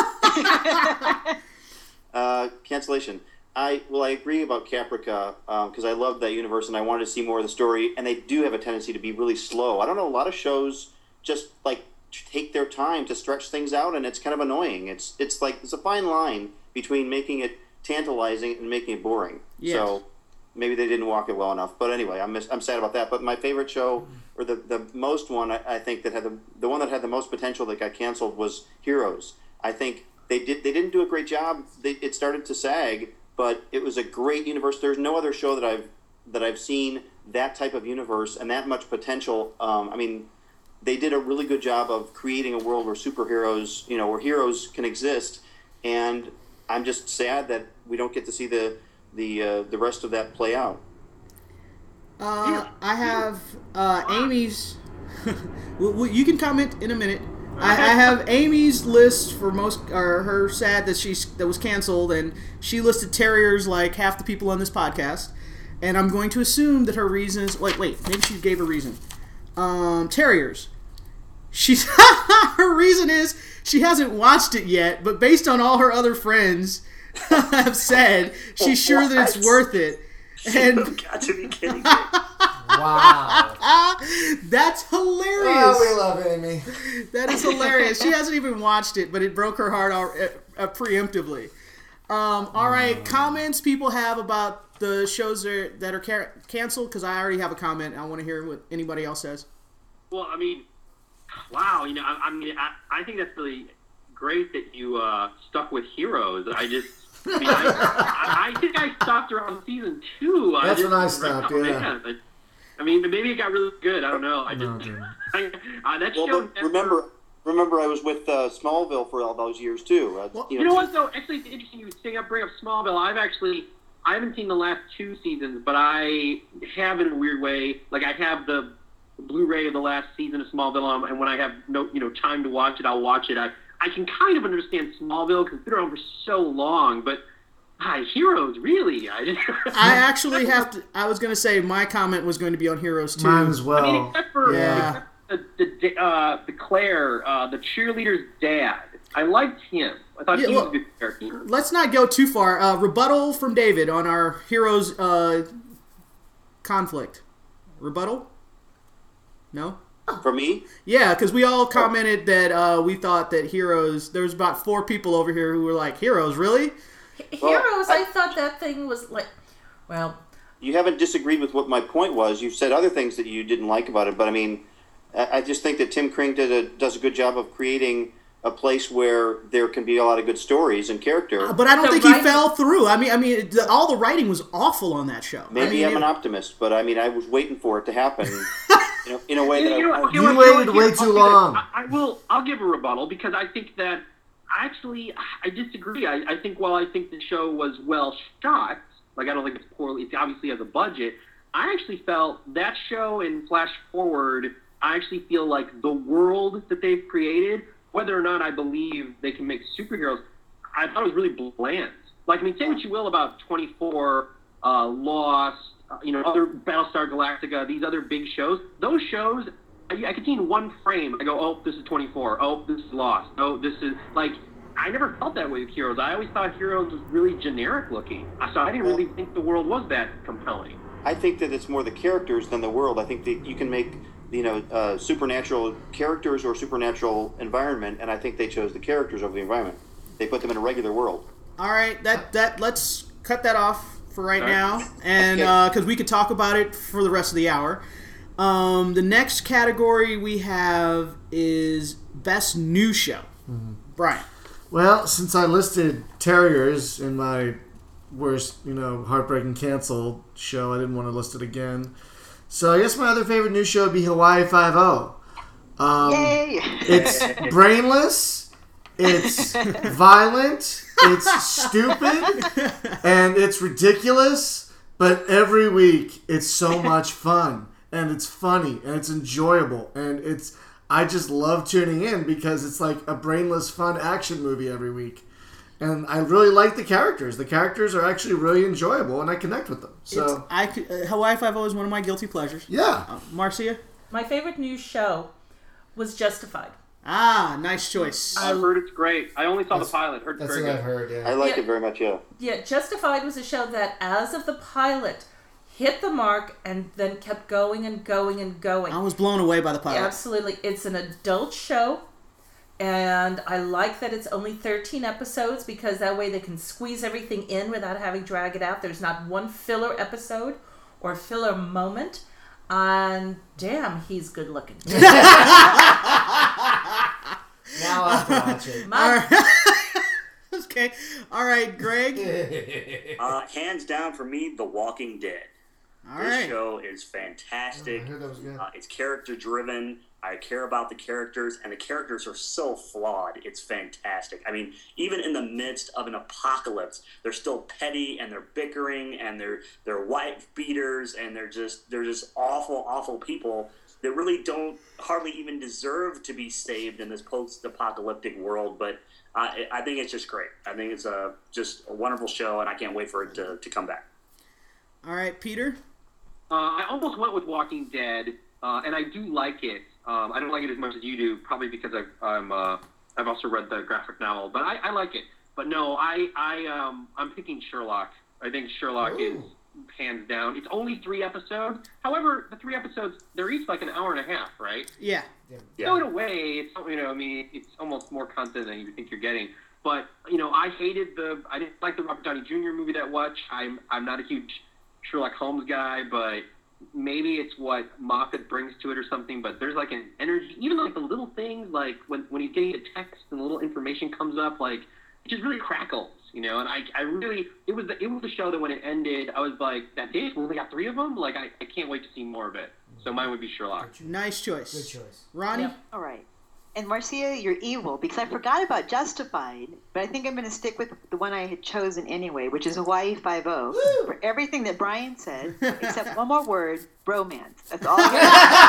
Speaker 7: uh, cancellation. I well, I agree about Caprica because um, I love that universe and I wanted to see more of the story. And they do have a tendency to be really slow. I don't know. A lot of shows just like take their time to stretch things out, and it's kind of annoying. It's it's like it's a fine line between making it tantalizing and making it boring.
Speaker 1: Yes.
Speaker 7: So maybe they didn't walk it well enough. But anyway, I'm mis- I'm sad about that. But my favorite show, or the, the most one, I, I think that had the the one that had the most potential that got canceled was Heroes. I think they did they didn't do a great job. They, it started to sag, but it was a great universe. There's no other show that I've that I've seen that type of universe and that much potential. Um, I mean, they did a really good job of creating a world where superheroes, you know, where heroes can exist. And I'm just sad that we don't get to see the the uh, the rest of that play out.
Speaker 1: Uh, I have uh, Amy's. well, well, you can comment in a minute. I, I have Amy's list for most, or her sad that she's that was canceled, and she listed terriers like half the people on this podcast. And I'm going to assume that her reason is wait, wait, maybe she gave a reason. Um, terriers. She's her reason is she hasn't watched it yet, but based on all her other friends have said, she's sure that it's worth it. And
Speaker 4: You've got to be kidding me.
Speaker 2: Wow.
Speaker 1: That's hilarious.
Speaker 2: Oh, we love Amy.
Speaker 1: That is hilarious. She hasn't even watched it, but it broke her heart uh, uh, preemptively. Um, all right, comments people have about the shows that are, that are ca- canceled, because I already have a comment. I want to hear what anybody else says.
Speaker 5: Well, I mean, wow. You know, I, I mean, I, I think that's really great that you uh, stuck with Heroes. I just. I, mean, I, I, I think I stopped around season two.
Speaker 2: That's
Speaker 5: I
Speaker 2: when I stopped,
Speaker 5: oh,
Speaker 2: yeah.
Speaker 5: Man. I, I mean, maybe it got really good. I don't know. I
Speaker 2: No,
Speaker 5: just
Speaker 2: dude.
Speaker 5: I, uh, that
Speaker 7: Well,
Speaker 5: show.
Speaker 7: but remember, remember, I was with uh, Smallville for all those years too. Uh,
Speaker 1: Well,
Speaker 5: You know what though? Actually, it's interesting you bring up, bring up Smallville. I've actually I haven't seen the last two seasons, but I have in a weird way. Like I have the Blu-ray of the last season of Smallville, um, and when I have no you know time to watch it, I'll watch it. I I can kind of understand Smallville because it's been around for so long, but. Hi, Heroes, really? I, just,
Speaker 1: I actually have to. I was going to say my comment was going to be on Heroes too.
Speaker 2: Mine as well.
Speaker 5: I mean, except for,
Speaker 1: Yeah.
Speaker 5: except for the the, uh, the Claire, uh, the cheerleader's dad. I liked him. I thought
Speaker 1: Yeah,
Speaker 5: he
Speaker 1: well,
Speaker 5: was a good character.
Speaker 1: Let's not go too far. Uh, rebuttal from David on our Heroes uh, conflict. Rebuttal? No?
Speaker 7: For me,
Speaker 1: Yeah, because we all commented that uh, we thought that Heroes, there was about four people over here who were like, Heroes, really?
Speaker 3: Heroes, I thought that thing was like, well,
Speaker 7: you haven't disagreed with what my point was. You've said other things that you didn't like about it, but I mean, I I just think that Tim Kring did a, does a good job of creating a place where there can be a lot of good stories and character.
Speaker 1: Uh, But I don't
Speaker 3: The
Speaker 1: think
Speaker 3: writing-
Speaker 1: he fell through. I mean, I mean, it- the, all the writing was awful on that show.
Speaker 7: Maybe
Speaker 1: I mean,
Speaker 7: I'm an
Speaker 1: it-
Speaker 7: optimist, but I mean, I was waiting for it to happen you know, in a way that
Speaker 8: You know,
Speaker 7: I,
Speaker 8: what-
Speaker 2: You
Speaker 8: know what-
Speaker 2: waited
Speaker 8: know what,
Speaker 2: way
Speaker 8: here,
Speaker 2: too
Speaker 8: I'll say this.
Speaker 2: long.
Speaker 8: I, I will. I'll give a rebuttal because I think that actually I disagree. I, I think while I think the show was well shot, like I don't think it's poorly. It obviously has a budget. I actually felt that show in Flash Forward. I actually feel like the world that they've created, whether or not I believe they can make superheroes, I thought it was really bland. Like, I mean, say what you will about twenty-four, uh, Lost, uh, you know, other Battlestar Galactica, these other big shows. Those shows, I, I could see in one frame, I go, oh, this is twenty-four. Oh, this is Lost. Oh, this is, like, I never felt that way with Heroes. I always thought Heroes was really generic looking. So I didn't really think the world was that compelling.
Speaker 7: I think that it's more the characters than the world. I think that you can make, you know, uh, supernatural characters or supernatural environment, and I think they chose the characters over the environment. They put them in a regular world.
Speaker 1: All right, that that let's cut that off for right
Speaker 8: All right.
Speaker 1: now, and
Speaker 7: Okay.
Speaker 1: because we could talk about it for the rest of the hour. Um, the next category we have is best new show. Brian.
Speaker 2: Well, since I listed Terriers in my worst, you know, heartbreaking canceled show, I didn't want to list it again. So I guess my other favorite new show would be Hawaii Five-O. Um,
Speaker 6: Yay!
Speaker 2: It's brainless, it's violent, it's stupid, and it's ridiculous, but every week it's so much fun, and it's funny, and it's enjoyable, and it's... I just love tuning in because it's like a brainless, fun action movie every week. And I really like the characters. The characters are actually really enjoyable, and I connect with them.
Speaker 1: It's,
Speaker 2: So,
Speaker 1: I could, uh, Hawaii Five-O is one of my guilty pleasures.
Speaker 2: yeah.
Speaker 1: Uh, Marcia?
Speaker 3: my favorite new show was Justified.
Speaker 1: Ah, nice choice.
Speaker 8: I've heard it's great. I only saw
Speaker 2: That's-
Speaker 8: the pilot. Heard it's
Speaker 2: That's
Speaker 8: very
Speaker 2: what
Speaker 8: good.
Speaker 2: I've heard, yeah.
Speaker 7: I like
Speaker 3: Yeah.
Speaker 7: it very much, yeah.
Speaker 3: Yeah, Justified was a show that, as of the pilot, hit the mark and then kept going and going and going.
Speaker 1: I was blown away by the pilot.
Speaker 3: Yeah, absolutely. It's an adult show, and I like that it's only thirteen episodes because that way they can squeeze everything in without having to drag it out. There's not one filler episode or filler moment. And damn, he's good looking.
Speaker 2: Now I have to watch it.
Speaker 1: All
Speaker 3: My,
Speaker 1: right. Okay. All right, Greg.
Speaker 4: Uh, hands down for me, The Walking Dead.
Speaker 1: All
Speaker 4: This
Speaker 1: right.
Speaker 4: show is fantastic.
Speaker 2: I heard that was good.
Speaker 4: Uh, it's character driven. I care about the characters, and the characters are so flawed. It's fantastic. I mean, even in the midst of an apocalypse, they're still petty and they're bickering and they're they're wife beaters and they're just they're just awful, awful people that really don't hardly even deserve to be saved in this post-apocalyptic world. But uh, I I think it's just great. I think it's a just a wonderful show, and I can't wait for it to, to come back.
Speaker 1: All right, Peter.
Speaker 8: Uh, I almost went with Walking Dead, uh, and I do like it. Um, I don't like it as much as you do, probably because I've, I'm uh, I've also read the graphic novel, but I, I like it. But no, I I um I'm picking Sherlock. I think Sherlock
Speaker 2: Ooh.
Speaker 8: is hands down. It's only three episodes. However, the three episodes they're each like an hour and a half, right?
Speaker 1: Yeah.
Speaker 4: Yeah.
Speaker 8: So in a way, it's you know I mean it's almost more content than you think you're getting. But you know I hated the I didn't like the Robert Downey Junior movie that much. I'm I'm not a huge Sherlock Holmes guy, but maybe it's what Moffat brings to it or something, but there's like an energy, even like the little things, like when, when he's getting a text and a little information comes up, like it just really crackles, you know, and I, I really, it was the, it was the show that when it ended, I was like, that did, we only got three of them? Like, I, I can't wait to see more of it. So mine would be Sherlock.
Speaker 1: Nice choice.
Speaker 9: Good choice.
Speaker 1: Ronnie?
Speaker 3: Yeah.
Speaker 6: All right. And Marcia, you're evil because I forgot about Justified, but I think I'm going to stick with the one I had chosen anyway, which is Hawaii Five-O. For everything that Brian said, except one more word, bromance. That's all I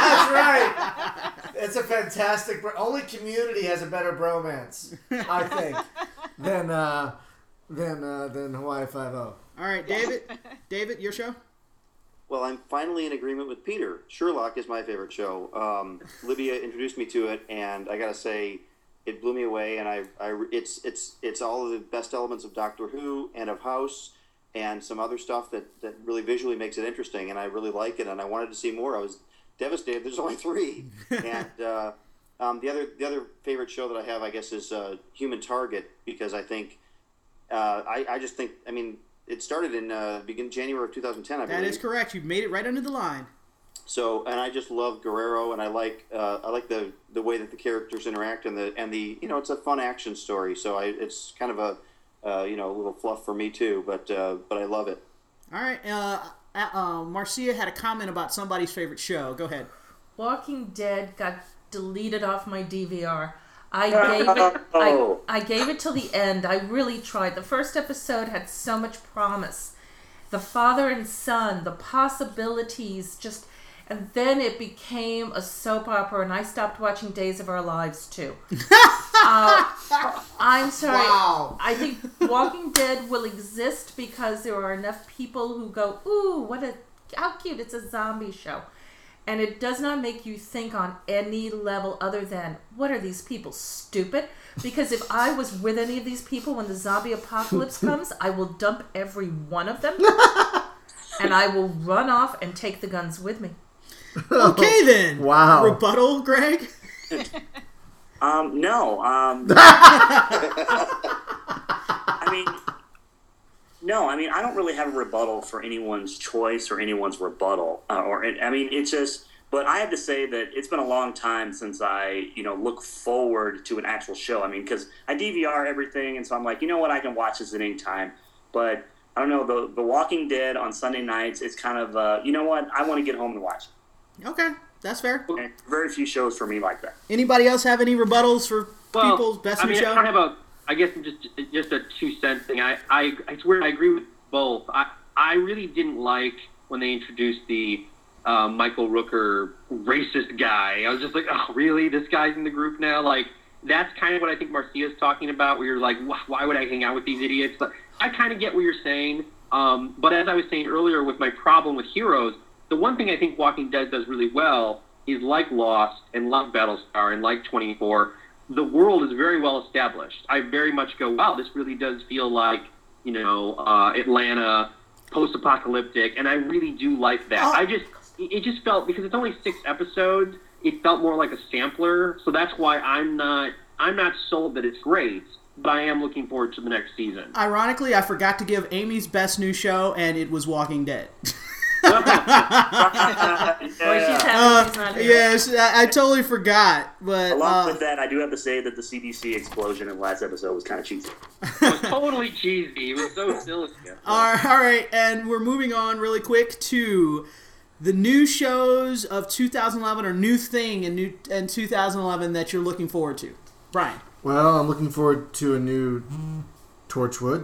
Speaker 6: got.
Speaker 2: That's right. It's a fantastic. Bro- only Community has a better bromance, I think, than uh, than uh, than Hawaii Five-O.
Speaker 1: All right, David. David, your show?
Speaker 7: Well, I'm finally in agreement with Peter. Sherlock is my favorite show. Um, Libya introduced me to it, and I gotta say, it blew me away. And I, I, it's, it's, it's all of the best elements of Doctor Who and of House, and some other stuff that, that really visually makes it interesting, and I really like it, and I wanted to see more. I was devastated. There's only three, and uh, um, the other the other favorite show that I have, I guess, is uh, Human Target, because I think uh, I I just think I mean it started in uh, begin January of two thousand ten. I
Speaker 1: That
Speaker 7: believe.
Speaker 1: is correct. You made it right under the line.
Speaker 7: So, and I just love Guerrero, and I like uh, I like the, the way that the characters interact, and the and the you know it's a fun action story. So I it's kind of a uh, you know a little fluff for me too, but uh, but I love it.
Speaker 1: All right, uh, uh, Marcia had a comment about somebody's favorite show. Go ahead.
Speaker 3: Walking Dead got deleted off my D V R. I gave it. I, I gave it till the end. I really tried. The first episode had so much promise. The father and son, the possibilities, just. And then it became a soap opera, and I stopped watching Days of Our Lives, too. uh, I'm sorry.
Speaker 1: Wow.
Speaker 3: I think Walking Dead will exist because there are enough people who go, ooh, what a, how cute, it's a zombie show. And it does not make you think on any level other than, what are these people, stupid? Because if I was with any of these people when the zombie apocalypse comes, I will dump every one of them, and I will run off and take the guns with me.
Speaker 1: Okay, then.
Speaker 2: Wow.
Speaker 1: Rebuttal, Greg?
Speaker 4: Um, no. Um, I mean, no. I mean, I don't really have a rebuttal for anyone's choice or anyone's rebuttal. Uh, or I mean, it's just. But I have to say that it's been a long time since I, you know, look forward to an actual show. I mean, because I D V R everything, and so I'm like, you know what, I can watch this at any time. But I don't know, the The Walking Dead on Sunday nights, it's kind of, uh, you know what, I want to get home and watch it.
Speaker 1: Okay, that's fair.
Speaker 4: And very few shows for me like that.
Speaker 1: Anybody else have any rebuttals for
Speaker 8: Well,
Speaker 1: people's best
Speaker 8: I
Speaker 1: new
Speaker 8: mean,
Speaker 1: show?
Speaker 8: I have a, I guess just just a two cent thing. I, I, I swear I agree with both. I, I really didn't like when they introduced the uh, Michael Rooker racist guy. I was just like, oh, really? This guy's in the group now? Like, that's kind of what I think Marcia's talking about, where you're like, why would I hang out with these idiots? But I kind of get what you're saying. Um, but as I was saying earlier with my problem with Heroes, the one thing I think Walking Dead does really well is, like Lost and like Battlestar and like twenty-four, the world is very well established. I very much go, wow, this really does feel like, you know, uh, Atlanta, post-apocalyptic, and I really do like that.
Speaker 1: Oh.
Speaker 8: I just, it just felt, because it's only six episodes, it felt more like a sampler, so that's why I'm not, I'm not sold that it's great, but I am looking forward to the next season.
Speaker 1: Ironically, I forgot to give Amy's best new show, and it was Walking Dead.
Speaker 3: Or she's happy
Speaker 1: Uh,
Speaker 3: she's not here.
Speaker 1: yes, I, I totally forgot. But
Speaker 4: Along
Speaker 1: uh,
Speaker 4: with that, I do have to say that the C D C explosion in the last episode was kind of cheesy.
Speaker 8: It was totally cheesy. It was so silly.
Speaker 1: all right, all right, and we're moving on really quick to the new shows of two thousand eleven, or new thing in new in two thousand eleven that you're looking forward to. Brian.
Speaker 2: Well, I'm looking forward to a new Torchwood.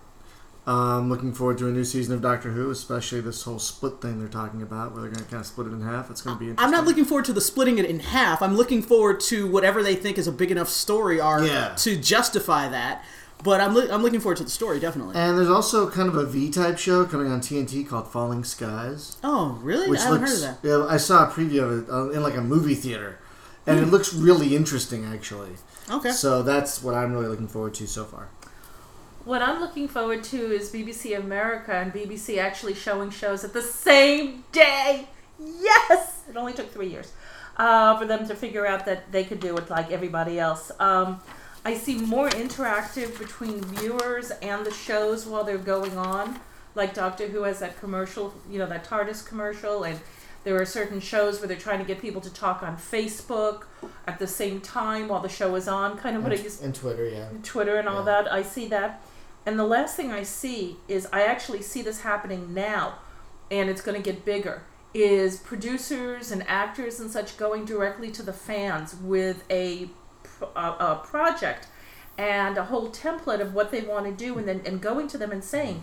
Speaker 2: Uh, I'm looking forward to a new season of Doctor Who, especially this whole split thing they're talking about, where they're going to kind of split it in half. It's going to be interesting.
Speaker 1: I'm not looking forward to the splitting it in half. I'm looking forward to whatever they think is a big enough story arc
Speaker 2: Yeah.
Speaker 1: to justify that. But I'm li- I'm looking forward to the story, definitely.
Speaker 2: And there's also kind of a V-type show coming on T N T called Falling Skies.
Speaker 1: Oh, really?
Speaker 2: Which
Speaker 1: I haven't
Speaker 2: looks,
Speaker 1: heard of that.
Speaker 2: Yeah, I saw a preview of it uh, in like a movie theater, and it looks really interesting, actually.
Speaker 1: Okay.
Speaker 2: So that's what I'm really looking forward to so far.
Speaker 3: What I'm looking forward to is B B C America and B B C actually showing shows at the same day. Yes! It only took three years uh, for them to figure out that they could do it like everybody else. Um, I see more interactive between viewers and the shows while they're going on. Like Doctor Who has that commercial, you know, that TARDIS commercial, and there are certain shows where they're trying to get people to talk on Facebook at the same time while the show is on. Kind of what I used
Speaker 2: And Twitter, yeah.
Speaker 3: Twitter and all
Speaker 2: Yeah.
Speaker 3: that. I see that. And the last thing I see is, I actually see this happening now, and it's going to get bigger, is producers and actors and such going directly to the fans with a, a, a project and a whole template of what they want to do, and then and going to them and saying,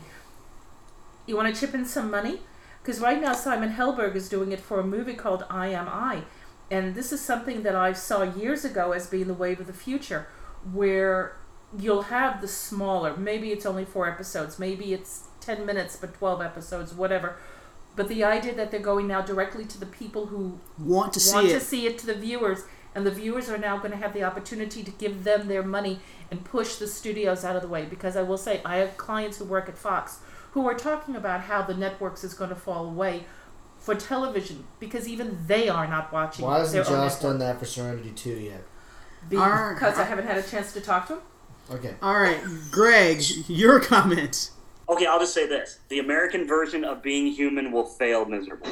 Speaker 3: you want to chip in some money? Because right now Simon Helberg is doing it for a movie called I Am I. And this is something that I saw years ago as being the wave of the future, where you'll have the smaller, maybe it's only four episodes, maybe it's ten minutes, but twelve episodes, whatever. But the idea that they're going now directly to the people who
Speaker 1: Want to see
Speaker 3: want
Speaker 1: it.
Speaker 3: to see it, to the viewers, and the viewers are now going to have the opportunity to give them their money and push the studios out of the way. Because I will say, I have clients who work at Fox who are talking about how the networks is going to fall away for television because even they are not watching.
Speaker 2: Why hasn't
Speaker 3: their own
Speaker 2: Joss done
Speaker 3: network.
Speaker 2: that for Serenity two yet?
Speaker 3: Because I haven't had a chance to talk to him.
Speaker 2: Okay.
Speaker 1: All right, Greg, your comments.
Speaker 4: Okay, I'll just say this. The American version of Being Human will fail miserably.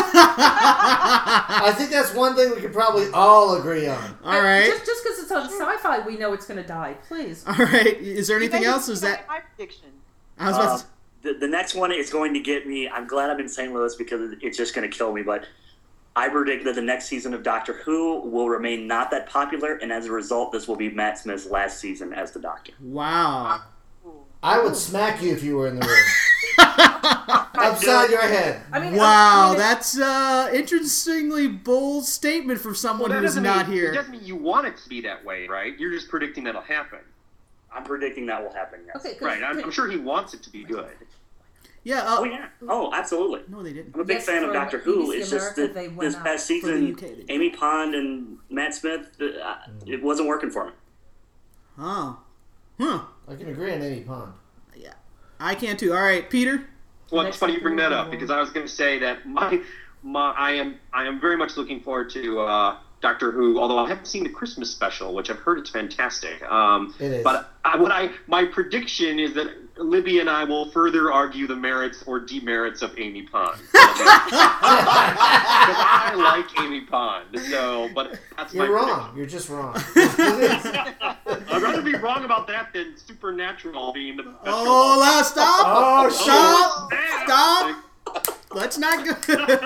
Speaker 2: I think that's one thing we could probably all agree on.
Speaker 1: All right.
Speaker 3: Just just because it's on Sci-Fi, we know it's going to die. Please.
Speaker 1: All right. Is there anything else? Is that
Speaker 6: my prediction?
Speaker 1: I was about
Speaker 4: Uh,
Speaker 1: to...
Speaker 4: the, the next one is going to get me. I'm glad I'm in Saint Louis because it's just going to kill me. But I predict that the next season of Doctor Who will remain not that popular, and as a result, this will be Matt Smith's last season as the Doctor.
Speaker 1: Wow.
Speaker 2: I would smack you if you were in the room. Upside your head.
Speaker 3: I mean,
Speaker 1: Wow,
Speaker 3: I mean,
Speaker 1: that's uh interestingly bold statement from someone
Speaker 5: Well, that
Speaker 1: who's
Speaker 5: doesn't
Speaker 1: not
Speaker 5: mean,
Speaker 1: here.
Speaker 5: It doesn't mean you want it to be that way, right? You're just predicting that'll happen.
Speaker 4: I'm predicting that will happen. Yes.
Speaker 3: Okay, 'cause-
Speaker 5: Right. I'm, I'm sure he wants it to be good.
Speaker 1: Yeah. Uh,
Speaker 4: Oh yeah. Oh, absolutely.
Speaker 1: No, they didn't.
Speaker 4: I'm a big
Speaker 3: Yes,
Speaker 4: fan of
Speaker 3: for
Speaker 4: Doctor
Speaker 3: B
Speaker 4: Who.
Speaker 3: B C
Speaker 4: It's just
Speaker 3: America,
Speaker 4: that
Speaker 3: they went
Speaker 4: this
Speaker 3: out
Speaker 4: past
Speaker 1: for the
Speaker 4: season,
Speaker 1: U K, they did.
Speaker 4: Amy Pond and Matt Smith, uh, it wasn't working for me.
Speaker 1: Oh. Huh.
Speaker 2: I can agree on Amy Pond.
Speaker 1: Yeah. I can too. All right, Peter.
Speaker 5: Well,
Speaker 3: Next
Speaker 5: it's funny you bring that up
Speaker 3: one.
Speaker 5: because I was going to say that my, my I am I am very much looking forward to uh, Doctor Who. Although I haven't seen the Christmas special, which I've heard it's fantastic. Um,
Speaker 2: It is.
Speaker 5: But I, what I my prediction is that Libby and I will further argue the merits or demerits of Amy Pond. Because I like Amy Pond. So, but that's
Speaker 2: You're
Speaker 5: my
Speaker 2: wrong.
Speaker 5: prediction.
Speaker 2: You're just wrong.
Speaker 5: I'd rather be wrong about that than Supernatural being the best
Speaker 1: Oh,
Speaker 5: show.
Speaker 1: la- stop.
Speaker 2: Oh,
Speaker 1: Stop.
Speaker 5: Damn.
Speaker 1: Stop. Let's not go.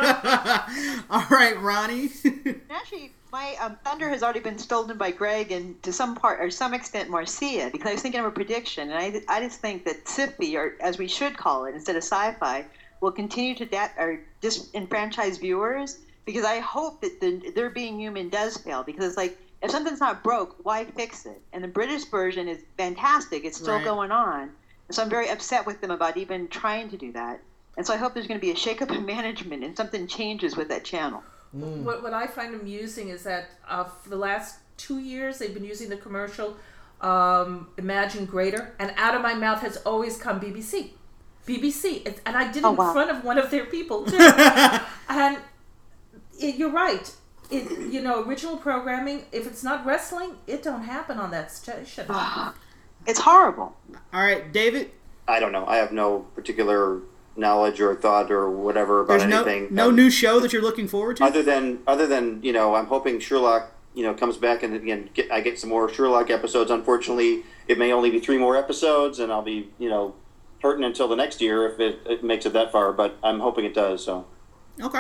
Speaker 1: All right, Ronnie.
Speaker 6: Actually, my um, thunder has already been stolen by Greg and to some part or some extent Marcia, because I was thinking of a prediction, and I, I just think that Sci-Fi, or as we should call it instead of sci-fi, will continue to da- or disenfranchise viewers, because I hope that the their Being Human does fail, because it's like, if something's not broke, why fix it? And the British version is fantastic. It's still
Speaker 1: Right.
Speaker 6: going on. So I'm very upset with them about even trying to do that. And so I hope there's going to be a shake-up in management and something changes with that channel.
Speaker 3: What, what I find amusing is that uh, for the last two years they've been using the commercial um, Imagine Greater, and out of my mouth has always come B B C. B B C. It's, and I did it
Speaker 6: Oh,
Speaker 3: in
Speaker 6: wow.
Speaker 3: front of one of their people, too. And it, you're right. It, you know, original programming, if it's not wrestling, it don't happen on that station.
Speaker 6: It's horrible.
Speaker 1: All right, David.
Speaker 7: I don't know. I have no particular knowledge or thought or whatever about
Speaker 1: There's no
Speaker 7: anything.
Speaker 1: no
Speaker 7: Um,
Speaker 1: new show that you're looking forward to.
Speaker 7: other than other than you know, I'm hoping Sherlock you know comes back and again get, I get some more Sherlock episodes. Unfortunately, it may only be three more episodes, and I'll be you know hurting until the next year if it, it makes it that far. But I'm hoping it does. So
Speaker 1: Okay.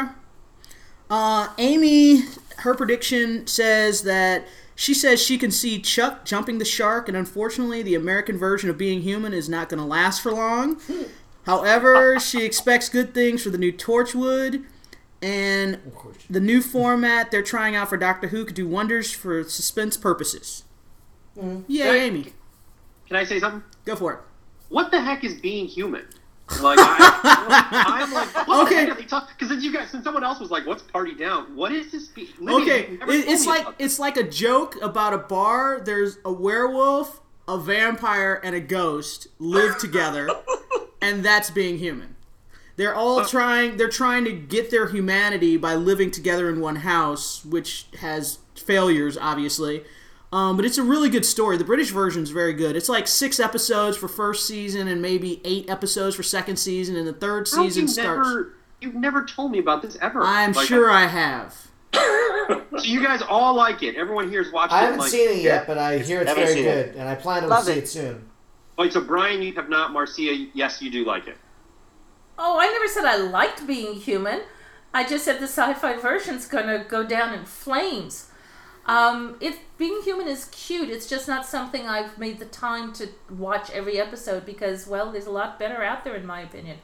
Speaker 1: Uh, Amy, her prediction says that she says she can see Chuck jumping the shark, and unfortunately, the American version of Being Human is not going to last for long. However, she expects good things for the new Torchwood, and the new format they're trying out for Doctor Who could do wonders for suspense purposes. Yay,
Speaker 5: Can I-
Speaker 1: Amy.
Speaker 5: Can I say something?
Speaker 1: Go for it.
Speaker 5: What the heck is Being Human? Like I, I'm like, what
Speaker 1: Okay.
Speaker 5: the heck are they talking? Because since you guys, since someone else was like, "What's Party Down?" What is this? Be- Libby,
Speaker 1: Okay,
Speaker 5: you've never
Speaker 1: it,
Speaker 5: told
Speaker 1: it's
Speaker 5: me
Speaker 1: like
Speaker 5: about this.
Speaker 1: it's like a joke about a bar. There's a werewolf, a vampire, and a ghost live together, and that's Being Human. They're all trying. They're trying to get their humanity by living together in one house, which has failures, obviously. Um, but it's a really good story. The British version is very good. It's like six episodes for first season and maybe eight episodes for second season, and the third
Speaker 5: How
Speaker 1: season
Speaker 5: you
Speaker 1: starts.
Speaker 5: never, you've never told me about this ever.
Speaker 1: I'm
Speaker 5: Like,
Speaker 1: sure I have.
Speaker 5: So you guys all like it. Everyone here's watching.
Speaker 2: I
Speaker 5: it
Speaker 2: haven't
Speaker 5: like,
Speaker 2: seen it yet, but I hear it's
Speaker 7: Haven't
Speaker 2: very
Speaker 7: seen
Speaker 2: good,
Speaker 7: it.
Speaker 2: and I plan to
Speaker 6: Love
Speaker 2: see
Speaker 6: it.
Speaker 2: it soon.
Speaker 5: Wait, so Brian, you have not. Marcia, yes, you do like it.
Speaker 3: Oh, I never said I liked Being Human. I just said the sci-fi version's gonna go down in flames. Um, it Being Human is cute. It's just not something I've made the time to watch every episode because, well, there's a lot better out there in my opinion.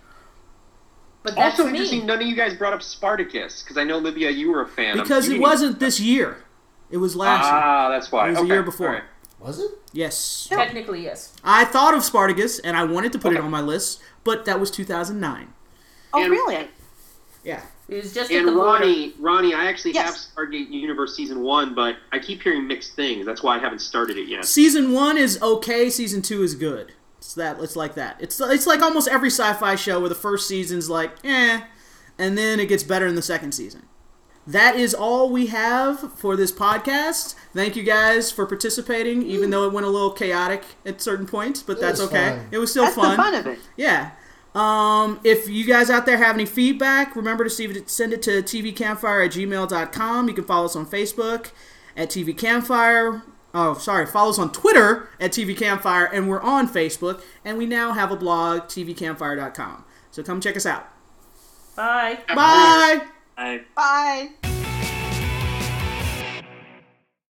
Speaker 3: But that's
Speaker 5: Also
Speaker 3: me.
Speaker 5: interesting, none of you guys brought up Spartacus because I know Libya, you were a fan. I'm
Speaker 1: Because it
Speaker 5: shooting-
Speaker 1: wasn't this year. It was last year.
Speaker 5: Ah, that's why.
Speaker 1: It was
Speaker 5: okay.
Speaker 1: the year before.
Speaker 5: all right.
Speaker 2: Was it?
Speaker 1: Yes.
Speaker 3: Technically, yes.
Speaker 1: I thought of Spartacus, and I wanted to put it
Speaker 5: Okay.
Speaker 1: on my list, but that was two thousand nine.
Speaker 6: Oh,
Speaker 5: And-
Speaker 6: really?
Speaker 1: Yeah.
Speaker 3: It was just at
Speaker 5: And
Speaker 3: the border.
Speaker 5: Ronnie, Ronnie, I actually
Speaker 6: Yes.
Speaker 5: have Stargate Universe season one, but I keep hearing mixed things. That's why I haven't started it yet.
Speaker 1: Season one is okay. Season two is good. It's that. It's like that. It's it's like almost every sci-fi show where the first season's like, eh, and then it gets better in the second season. That is all we have for this podcast. Thank you guys for participating, even though it went a little chaotic at certain points, but that's okay.
Speaker 2: fun.
Speaker 1: It was still
Speaker 6: That's
Speaker 1: fun.
Speaker 6: the fun of it.
Speaker 1: Yeah. Um, if you guys out there have any feedback, remember to see, send it to t v campfire at gmail dot com. You can follow us on Facebook at T V Campfire. Oh, sorry. Follow us on Twitter at T V Campfire, and we're on Facebook, and we now have a blog, t v campfire dot com. So come check us out.
Speaker 3: Bye.
Speaker 1: Bye!
Speaker 4: I
Speaker 6: Bye.